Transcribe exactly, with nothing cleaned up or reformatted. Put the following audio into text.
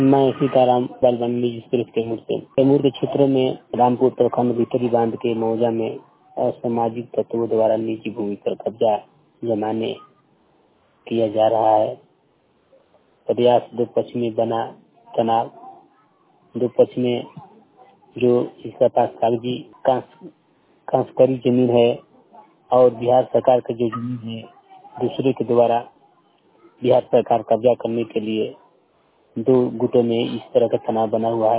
मैं सीताराम बालवानी जिस कैमूर से कैमूर के क्षेत्र में रामपुर प्रखंड भीतरी बांध के मौजा में असामाजिक तत्वों द्वारा निजी भूमि पर कब्जा जमाने किया जा रहा है। प्रयास दो पक्ष में बना तनाव, दो पक्ष में जो इसका पास कागजी कांस्करी जमीन है और बिहार सरकार का जो जमीन है दूसरे के द्वारा बिहार सरकार कब्जा करने के लिए दो गुटों में इस तरह का तनाव बना हुआ है।